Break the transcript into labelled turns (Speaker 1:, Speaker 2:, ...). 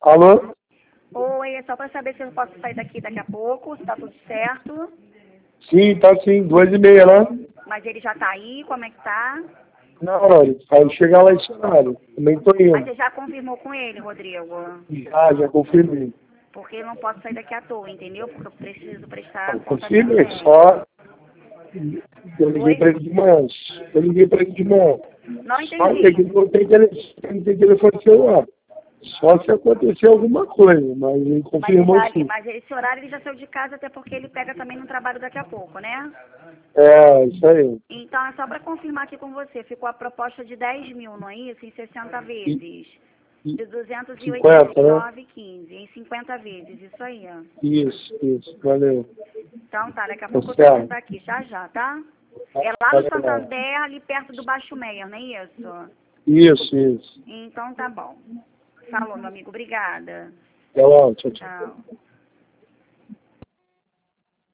Speaker 1: Alô?
Speaker 2: Oi, é só para saber se eu posso sair daqui a pouco, se tá tudo certo.
Speaker 1: Sim, tá sim, 2h30, né?
Speaker 2: Mas ele já tá aí, como é que tá?
Speaker 1: Na hora, vai chegar lá esse horário. Também tô
Speaker 2: Mas
Speaker 1: indo.
Speaker 2: você já confirmou com ele, Rodrigo?
Speaker 1: Já confirmei.
Speaker 2: Porque eu não posso sair daqui à toa, entendeu? Porque eu preciso prestar conta
Speaker 1: Confirmei,
Speaker 2: também.
Speaker 1: só... Eu liguei
Speaker 2: Oi?
Speaker 1: pra ele de manhã. Eu liguei pra ele de manhã.
Speaker 2: Não
Speaker 1: Só que
Speaker 2: entendi.
Speaker 1: ele não tem telefone celular. Só se acontecer alguma coisa, mas ele confirmou sim.
Speaker 2: Mas esse horário ele já saiu de casa, até porque ele pega também no trabalho daqui a pouco, né?
Speaker 1: É, isso aí.
Speaker 2: Então é só para confirmar aqui com você. Ficou a proposta de 10 mil, não é isso? Em 60
Speaker 1: E,
Speaker 2: vezes.
Speaker 1: e
Speaker 2: De
Speaker 1: 50, né?
Speaker 2: 289,15. Em 50 vezes, isso aí, ó.
Speaker 1: Isso, valeu.
Speaker 2: Então tá, daqui a
Speaker 1: Tá
Speaker 2: pouco eu tô
Speaker 1: certo.
Speaker 2: indo aqui, já já, tá? É lá no
Speaker 1: Valeu.
Speaker 2: Santander, ali perto do Baixo Meia, não é isso?
Speaker 1: Isso.
Speaker 2: Então tá bom. Falou, meu amigo, obrigada.
Speaker 1: Até logo, tchau.
Speaker 2: Tchau.